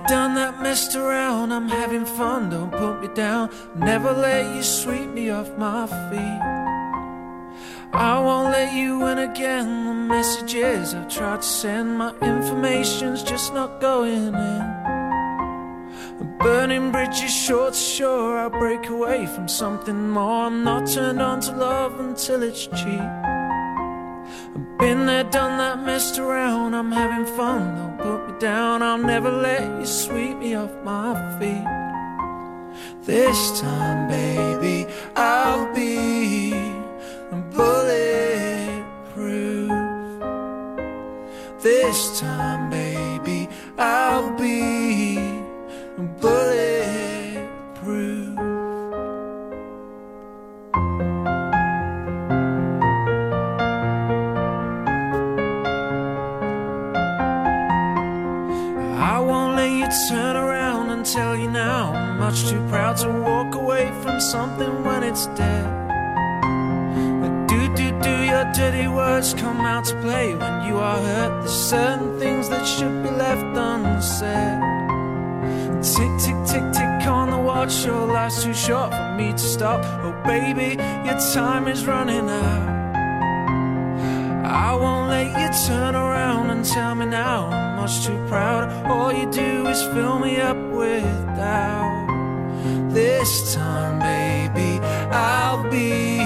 done that, messed around. I'm having fun, don't put me down. Never let you sweep me off my feet. I won't let you in again. The messages I've tried to send, my information's just not going in. Burning bridges short to shore, I'll break away from something more. I'm not turned on to love until it's cheap. I've been there, done that, messed around. I'm having fun, don't put me down. I'll never let you sweep me off my feet. This time, baby, I'll be bulletproof. This time, baby, I'll be bulletproof. I won't let you turn around and tell you now I'm much too proud to walk away from something when it's dead. Do your dirty words come out to play when you are hurt? There's certain things that should be left unsaid. Tick, tick, tick, tick on the watch. Your life's too short for me to stop. Oh baby, your time is running out. I won't let you turn around and tell me now I'm much too proud. All you do is fill me up with doubt. This time, baby, I'll be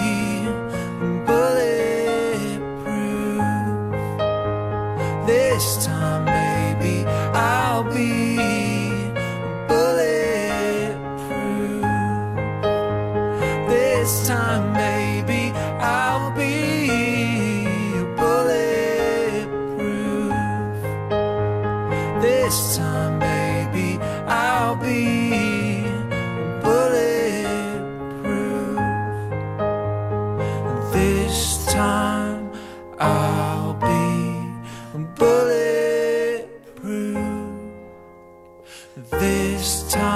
bulletproof. This time, baby, I'll be bulletproof. This time, baby, I'll be bulletproof. This time, baby, I'll be bulletproof. This time, I'll be bulletproof. This time